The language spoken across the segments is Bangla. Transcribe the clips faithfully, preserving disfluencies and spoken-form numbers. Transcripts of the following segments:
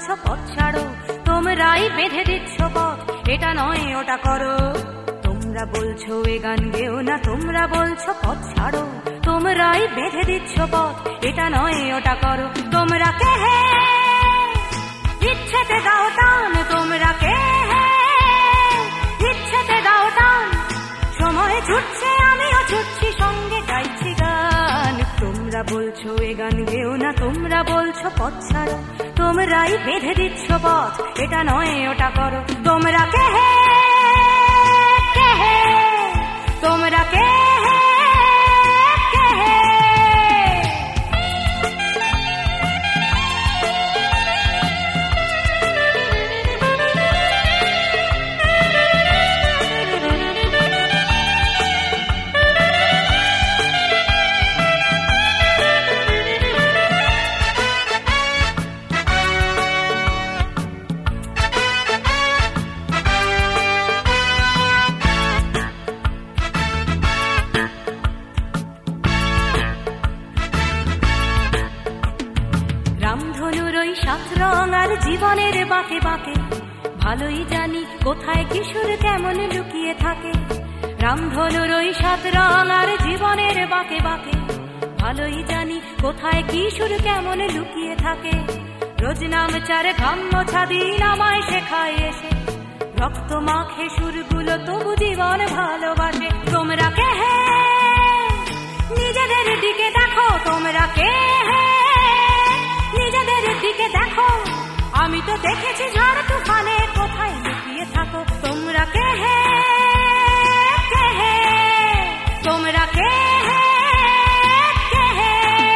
বলছো পথ ছাড়ো, তোমরাই বেঁধে দিচ্ছ পথ, এটা নয় ওটা করো। তোমরা বলছো এ গান গেও না, তোমরা বলছো পথ ছাড়ো, তোমরাই বেঁধে দিচ্ছ পথ, এটা নয় ওটা করো। তোমরা কে হে ইচ্ছেতে দাও টান, তোমরা কে হে ইচ্ছেতে দাও টান, সময় ছুটছে আমিও ছুটছি সঙ্গে গাইছি গান। তোমরা বলছো এ গান গেও না, তোমরা বলছো পথ ছাড়ো, তোমরাই বেঁধে দিচ্ছ পথ, এটা নয় ওটা করো। তোমরা কে হে কে হে তোমরা কে হে কে হে রামধনুর ওই সাত রং আর জীবনের বাঁকে বাঁকে, ভালোই জানি কোথায় কিশোর কেমন লুকিয়ে থাকে। রামধনুর ওই সাত রং আর জীবনের বাঁকে বাঁকে, ভালোই জানি কোথায় কিশোর কেমন লুকিয়ে থাকে। রোজ নাম চার ঘাম মোছা দিন আমায় শেখায় এসে, রক্ত মাখে সুরগুলো তবু জীবন ভালোবাসে। তোমরা কে হে নিজেদের দিকে দেখো, তোমরা কে হে নিজেদের দিকে দেখো, আমি তো দেখেছি ঝড় তুফানে কোথায় লুকিয়ে থাকো। তোমরা কে হে কে হে তোমরা কে হে কে হে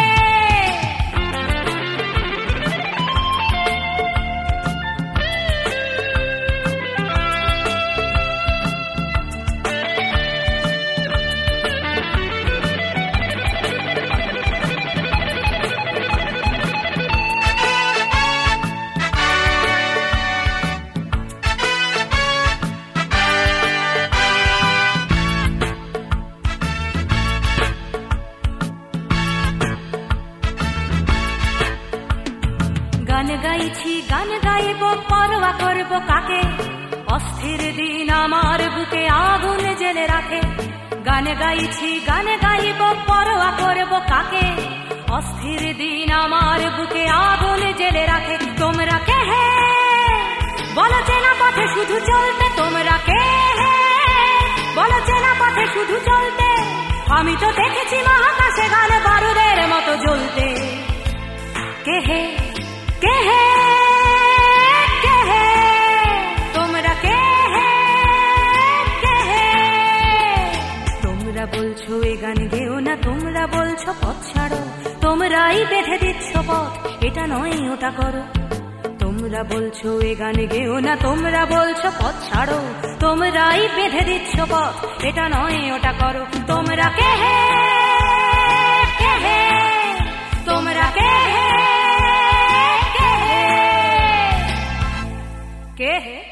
গান গাইছি গান গাইব পরোয়া করব কাকে, অস্থির দিন আমার বুকে আগুন জেলে রাখে। গান গাইছি গান গাইব পরোয়া করব কাকে, অস্থির দিন আমার বুকে আগুন জেলে রাখে। তোমরা কে হে বলো চেনা পথে শুধু চলতে, তোমরা কে হে বলো চেনা পথে শুধু চলতে, আমি তো দেখেছি মহাকাশে গান বারুদের মতো জ্বলতে। কে হে কে হে কে হে তোমরা কে হে কে হে তোমরা বলছো এ গান গেও না, তোমরা বলছো পথ ছাড়ো, তোমরাই বেঁধে দিচ্ছ পথ, এটা নয় ওটা করো। তোমরা বলছো এ গান গেও না, তোমরা বলছো পথ ছাড়ো, তোমরাই বেঁধে দিচ্ছ পথ, এটা নয় ওটা করো। তোমরা কে হে কে হে তোমরা কে হে কে হে